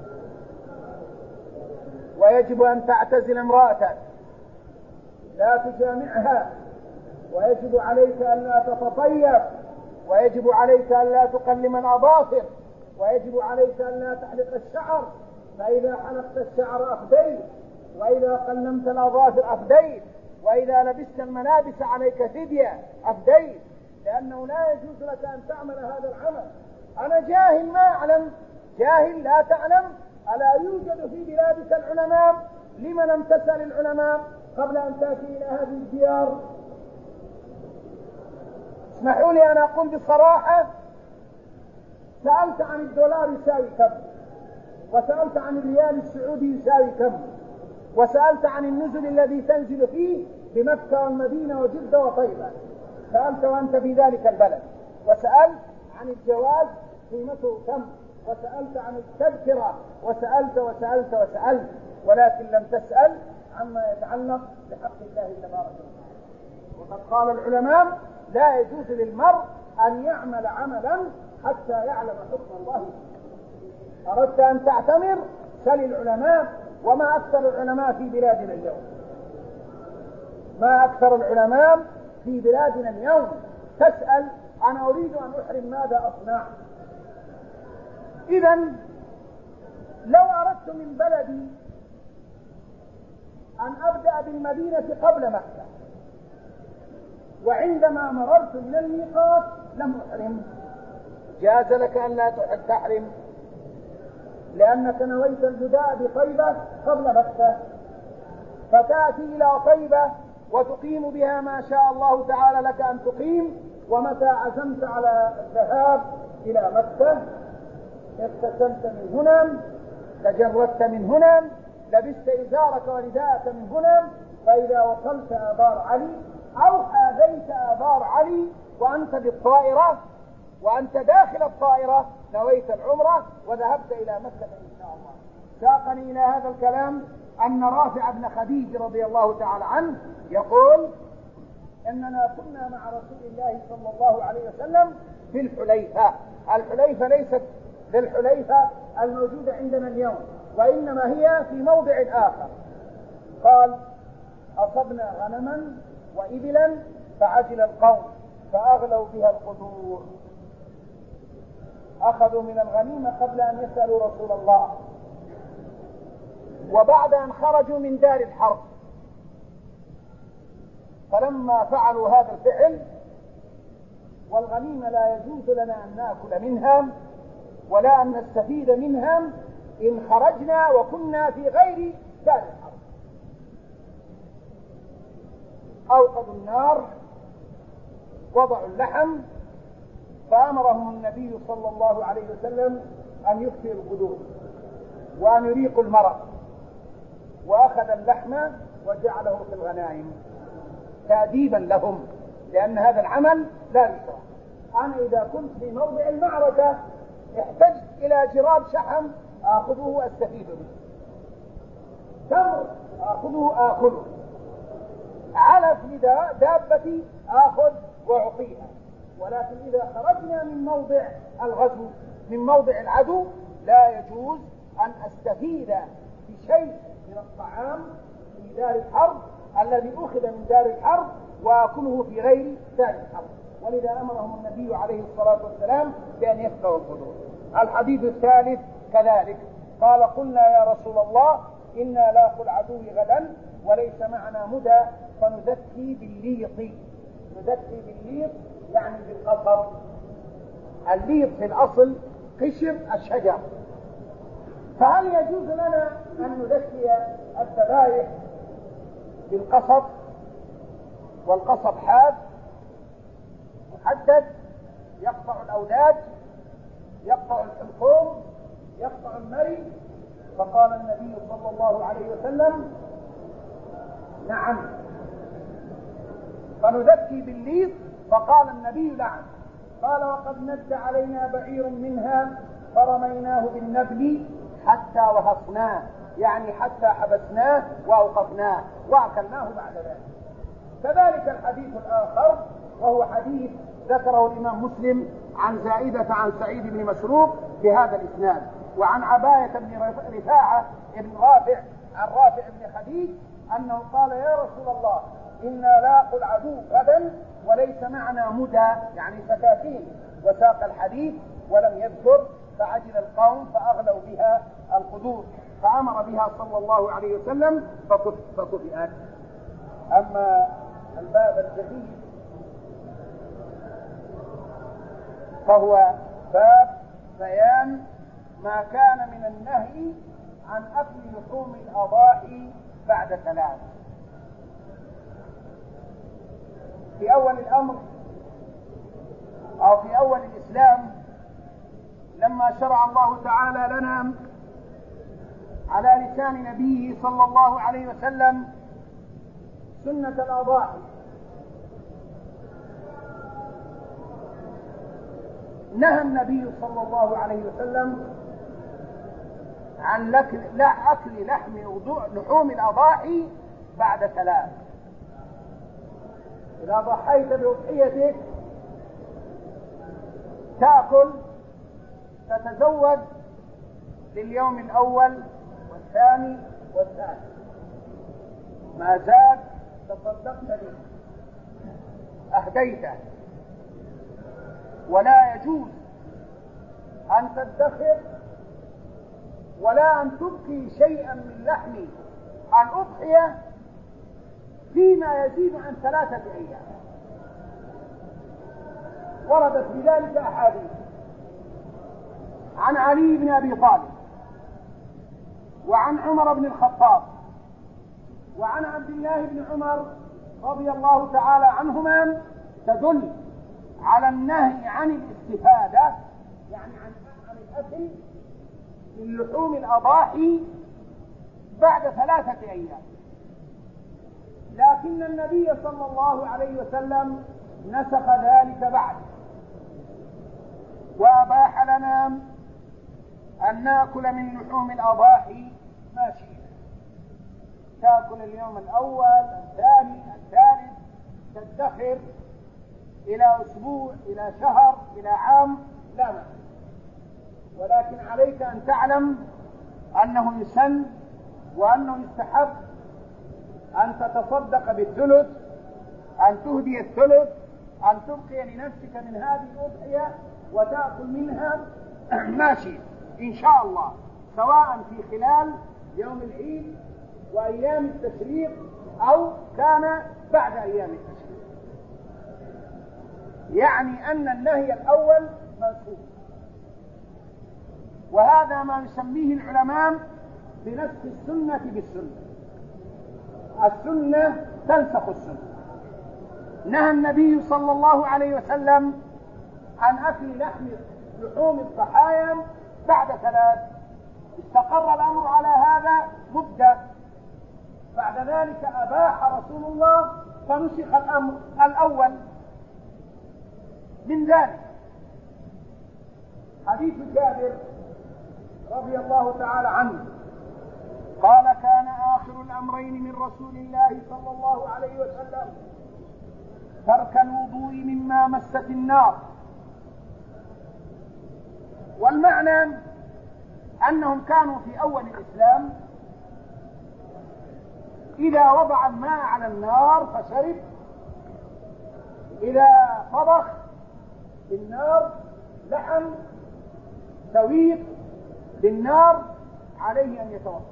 ويجب أن تعتزل امرأتك لا تجامعها، ويجب عليك أن لا تتطيب، ويجب عليك أن لا تقلم الأظافر، ويجب عليك أن لا تحلق الشعر، فإذا حلقت الشعر أفديت، وإذا قلمت الأظافر أفديت، وإذا لبست الملابس عليك فدية أفديت، لأنه لا يجوز لك أن تعمل هذا العمل. أنا جاهل ما أعلم، جاهل لا تعلم. ألا يوجد في بلادك العلماء؟ لم لم تسأل العلماء قبل أن تأتي إلى هذه الديار؟ اسمحوا لي أن أقول بصراحة، سألت عن الدولار يساوي كم، وسألت عن الريال السعودي يساوي كم، وسألت عن النزل الذي تنزل فيه بمكة والمدينة وجدة وطيبة، سألت وأنت في ذلك البلد، وسألت عن الجواز قيمته كم، وسألت عن التذكرة، وسألت وسألت وسألت، ولكن لم تسأل عما يتعلق بحق الله تبارك وتعالى. وقد قال العلماء: لا يجوز للمرء أن يعمل عملا حتى يعلم حكم الله. أردت أن تعتمر، سل العلماء. وما أكثر العلماء في بلادنا اليوم، ما أكثر العلماء في بلادنا اليوم. تسأل: أنا أريد أن أحرم، ماذا أصنع؟ إذن لو أردت من بلدي أن أبدأ بالمدينة قبل مكة، وعندما مررت من الميقات لم أحرم، جاز لك أن لا تحرم، لأنك نويت البداء بطيبة قبل مكة، فتأتي إلى طيبة وتقيم بها ما شاء الله تعالى لك أن تقيم، ومتى عزمت على الذهاب إلى مكة اغتسلت من هنا، تجردت من هنا، لبست إزارك ورداءك من هنا، فإذا وصلت آبار علي أو حاذيت آبار علي وأنت بالطائرة وأنت داخل الطائرة نويت العمرة وذهبت إلى مكة إن شاء الله. ساقني إلى هذا الكلام أن رافع بن خديج رضي الله تعالى عنه يقول: إننا كنا مع رسول الله صلى الله عليه وسلم في الحليفة. الحليفة ليست للحليفة الموجودة عندنا اليوم، وإنما هي في موضع آخر. قال: أصبنا غنما وإبلا فعجل القوم فأغلوا بها القدور. أخذوا من الغنيمة قبل أن يسألوا رسول الله، وبعد أن خرجوا من دار الحرب. فلما فعلوا هذا الفعل، والغنيمة لا يجوز لنا أن نأكل منها ولا أن نستفيد منها إن خرجنا وكنا في غير دار الحرب، أوقدوا النار، وضعوا اللحم، فأمرهم النبي صلى الله عليه وسلم أن يكثروا القدور وأن يريقوا المرق، وأخذ اللحم وجعله في الغنائم تأديبا لهم، لأن هذا العمل لا يشرع. أنا إذا كنت في موضع المعركة احتجت إلى جراب شحم آخذه وأستفيد منه، تمر آخذه آكله، علف لدابتي آخذ وأعطيها. ولكن إذا خرجنا من موضع الغزو، من موضع العدو، لا يجوز أن أستفيد بشيء من الطعام في دار الحرب الذي أخذ من دار الحرب وأكله في غير دار الحرب. ولذا أمرهم النبي عليه الصلاة والسلام بأن يفقهوا القدور. الحديث الثالث كذلك، قال: قلنا يا رسول الله إنا لاقوا العدو غدا وليس معنا مدى فنزكي بالليط. نزكي بالليط يعني بالقصب. الليط في الأصل قشر الشجر، فهل يجوز لنا أن نزكي الذبائح بالقصب؟ والقصب حاد محدد، يقطع الأولاد، يقطع الحلقوم، يقطع المري. فقال النبي صلى الله عليه وسلم: نعم. فنزكي بالليط؟ فقال النبي: نعم. قال: وقد ند علينا بعير منها فرميناه بالنبل حتى وهصناه، يعني حتى حبسناه وأوقفناه وأكلناه بعد ذلك. كذلك الحديث الآخر، وهو حديث ذكره الإمام مسلم عن زائدة عن سعيد بن مسروق في هذا الإسناد، وعن عباية بن رفاعة بن رافع عن رافع بن خديج أنه قال: يا رسول الله إنا لاقوا العدو غدا وليس معنا مدى، يعني سكاكين. وساق الحديث ولم يذكر، فعجل القوم فأغلوا بها القدور، فأمر بها صلى الله عليه وسلم فكفئت. أما الباب الجديد فهو باب بيان ما كان من النهي عن أكل لحوم الأضاحي بعد 3. في أول الأمر أو في أول الإسلام، لما شرع الله تعالى لنا على لسان نبيه صلى الله عليه وسلم سنة الأضاحي، نهى النبي صلى الله عليه وسلم عن أكل لحوم الأضاحي بعد 3. إذا ضحيت بأضحيتك تأكل، تتزود لليوم الأول والثاني والثالث، ما زاد تصدقت به أهديته. ولا يجوز أن تدخر ولا أن تبقي شيئا من لحم الأضحية فيما يزيد عن 3 أيام. وردت بذلك أحاديث عن علي بن أبي طالب وعن عمر بن الخطاب وعن عبد الله بن عمر رضي الله تعالى عنهما تدل على النهي عن الاستفادة، يعني عن الأكل من لحوم الأضاحي بعد 3 أيام. لكن النبي صلى الله عليه وسلم نسخ ذلك بعد، وأباح لنا أن نأكل من لحوم الأضاحي ما شئنا، تأكل اليوم الأول، الثاني، الثالث، تدخر إلى أسبوع، إلى شهر، إلى عام، لا مانع. ولكن عليك أن تعلم أنه يسن وأنه يستحب أن تتصدق بالثلث، أن تهدي الثلث، أن تبقي لنفسك من هذه الأضحية وتأكل منها ما شئت إن شاء الله، سواء في خلال يوم العيد وأيام التشريق أو كان بعد أيام التشريق، يعني أن النهي الأول منسوخ. وهذا ما يسميه العلماء بنسخ السنة بالسنة. السنة تنسخ السنة. نهى النبي صلى الله عليه وسلم عن أكل لحوم الضحايا بعد 3. استقر الأمر على هذا مدة، بعد ذلك أباح رسول الله فنسخ الأمر الأول. من ذلك حديث جابر رضي الله تعالى عنه قال: كان آخر الأمرين من رسول الله صلى الله عليه وسلم ترك الوضوء مما مست النار. والمعنى أنهم كانوا في أول الإسلام إذا وضع الماء على النار فشرب، إذا طبخ بالنار لحم سويق بالنار عليه أن يتوضأ.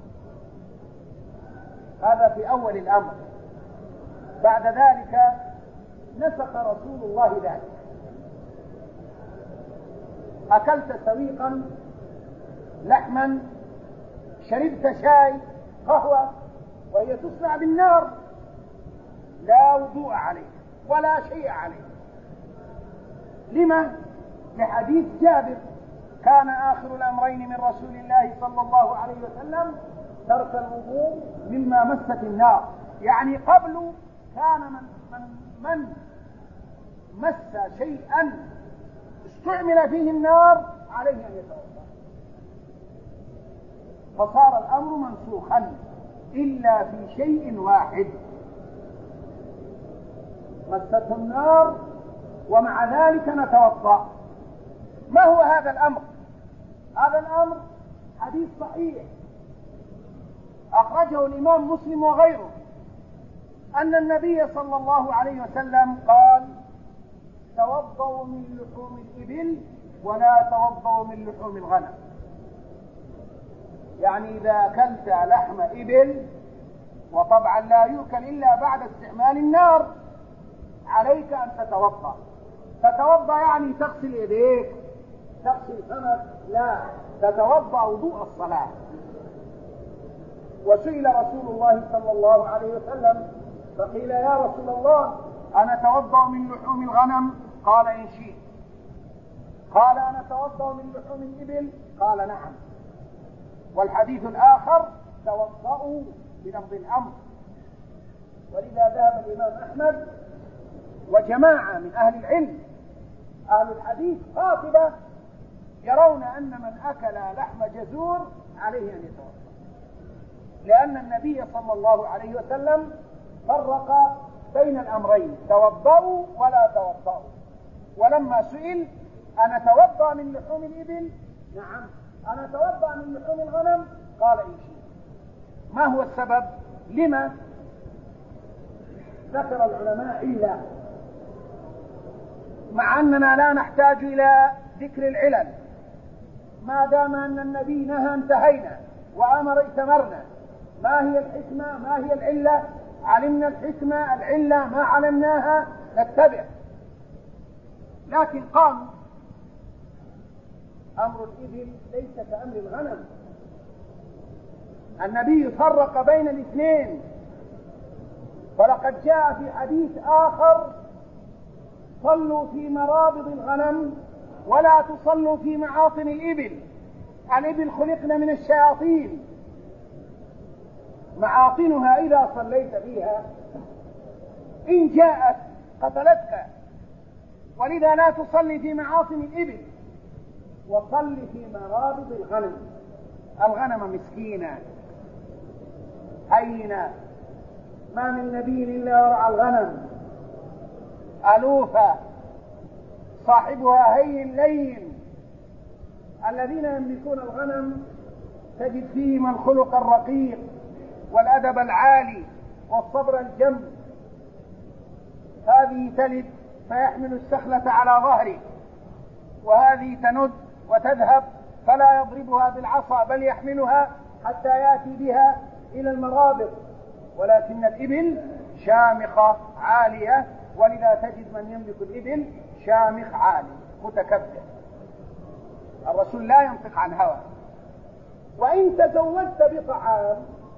هذا في أول الأمر. بعد ذلك نسخ رسول الله ذلك. أكلت سويقا لحما، شربت شاي قهوة وهي تصنع بالنار، لا وضوء عليه ولا شيء عليه. لما؟ لحديث جابر: كان آخر الأمرين من رسول الله صلى الله عليه وسلم ترك الوضوء مما مست النار. يعني قبل كان من مس شيئا استعمل فيه النار عليه أن يتوضأ. فصار الأمر منسوخا إلا في شيء واحد: مسته النار ومع ذلك نتوضأ. ما هو هذا الأمر؟ هذا الأمر حديث صحيح أخرجه الإمام مسلم وغيره، أن النبي صلى الله عليه وسلم قال: توضوا من لحوم الإبل ولا توضوا من لحوم الغنم. يعني إذا أكلت لحم إبل، وطبعا لا يؤكل إلا بعد استعمال النار، عليك أن تتوضأ. تتوضأ يعني تغسل يديك، تغسل فمك، لا، تتوضأ وضوء الصلاة. وسئل رسول الله صلى الله عليه وسلم فقيل: يا رسول الله، أنا أتوضأ من لحوم الغنم؟ قال: إن شئت. قال: أنا أتوضأ من لحوم الإبل؟ قال: نعم. والحديث الآخر: توضأوا بلفظ الأمر. ولذا ذهب الإمام أحمد وجماعة من أهل العلم أهل الحديث قاطبة يرون أن من أكل لحم جزور عليه أن يتوضأ، لأن النبي صلى الله عليه وسلم فرق بين الأمرين: توضأوا ولا توضأوا. ولما سئل: أنا أتوضأ من لحوم الإبل؟ نعم. أنا أتوضأ من لحوم الغنم؟ قال: إن شئت. ما هو السبب؟ لما؟ ذكر العلماء إلا، مع أننا لا نحتاج إلى ذكر العلل، ما دام أن النبي نهى انتهينا، وأمر ائتمرنا. ما هي الحكمة؟ ما هي العلة؟ علمنا الحكمة، العلة ما علمناها نتبع. لكن قالوا: أمر الإبل ليس كأمر الغنم. النبي فرق بين الاثنين، فلقد جاء في حديث آخر: صلوا في مرابض الغنم ولا تصلوا في معاطن الإبل. الإبل خلقنا من الشياطين، معاطنها إذا صليت فيها إن جاءت قتلتك، ولذا لا تصلي في معاطن الإبل، وصل في مرابض الغنم. الغنم مسكينة هينة، ما من نبي إلا ورعى الغنم، ألوفة، صاحبها هين لين. الذين يملكون الغنم تجد فيهم الخلق الرقيق والأدب العالي والصبر الجم. هذه تلد فيحمل السخلة على ظهره، وهذه تند وتذهب فلا يضربها بالعصا بل يحملها حتى يأتي بها إلى المرابط، ولكن الإبل شامخة عالية، ولذا تجد من يملك الإبل شامخ عالي متكبر. الرسول لا ينطق عن هوى. وإن تزودت بطعام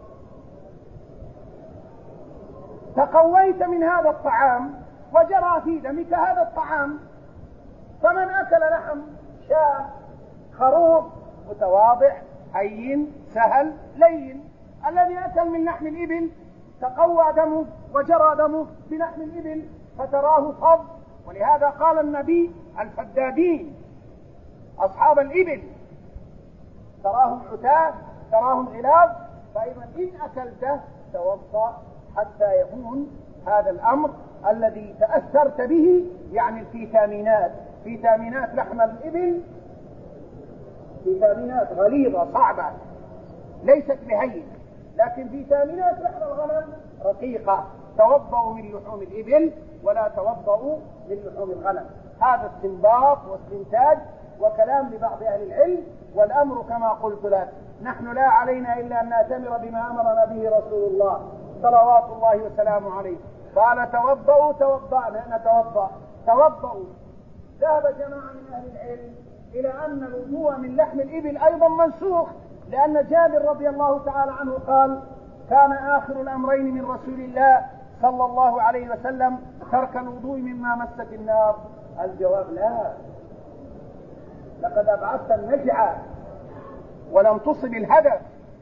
تقويت من هذا الطعام وجرى في دمك هذا الطعام، فمن أكل لحم شاة خروف متواضع هين سهل لين، الذي أكل من لحم الإبل تقوى دمه وجرى دمه بلحم الإبل فتراه فض. ولهذا قال النبي الفدادين أصحاب الإبل تراهم عتاد تراهم غلاظ، فإذا إن أكلته توضأ حتى يكون هذا الأمر الذي تأثرت به، يعني الفيتامينات، فيتامينات لحم الإبل فيتامينات غليظة صعبة ليست بهينة، لكن فيتامينات لحم الغنم رقيقة. توضأوا من لحوم الإبل ولا توضأوا من لحوم الغنم. هذا استنباط واستنتاج وكلام لبعض أهل العلم، والأمر كما قلت لك نحن لا علينا إلا أن نأتمر بما أمرنا به رسول الله صلوات الله وسلامه عليه. قال توضأوا توضأنا نتوضأ. توضأوا. ذهب جماعة من أهل العلم إلى أن الوضوء من لحم الإبل أيضا منسوخ، لأن جابر رضي الله تعالى عنه قال كان آخر الأمرين من رسول الله صلى الله عليه وسلم ترك الوضوء مما مست النار. الجواب لا، لقد أبعدت النجعة ولم تصب الهدف.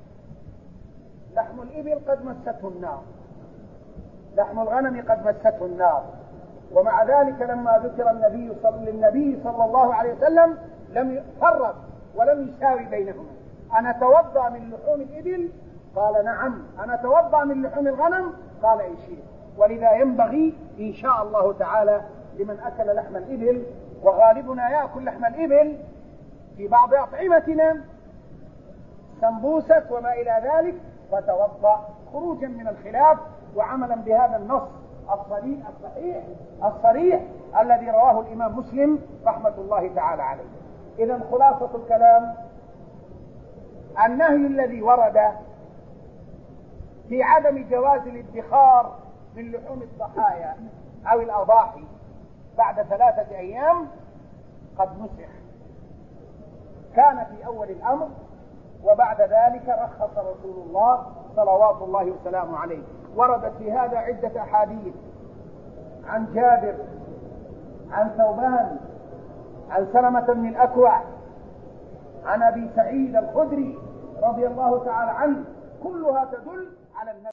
لحم الإبل قد مسته النار، لحم الغنم قد مسته النار، ومع ذلك لما ذكر للنبي صلى الله عليه وسلم لم يفرق ولم يساوي بينهما. أنا توضأ من لحوم الإبل؟ قال نعم. أنا توضأ من لحوم الغنم؟ قال إن شئت. ولذا ينبغي إن شاء الله تعالى لمن أكل لحم الإبل، وغالبنا يأكل لحم الإبل في بعض أطعمتنا سمبوسة وما إلى ذلك، فتوضأ خروجا من الخلاف وعملا بهذا النص الصريح الذي رواه الإمام مسلم رحمة الله تعالى عليه. إذن خلاصة الكلام النهي الذي ورد في عدم جواز الادخار من لحوم الضحايا أو الأضاحي بعد 3 أيام قد نسخ، كان في أول الأمر، وبعد ذلك رخص رسول الله صلوات الله وسلامه عليه. وردت في هذا عدة أحاديث عن جابر، عن ثوبان، عن سلمة بن الأكوع، عن أبي سعيد الخدري رضي الله تعالى عنه، كلها تدل على النبي.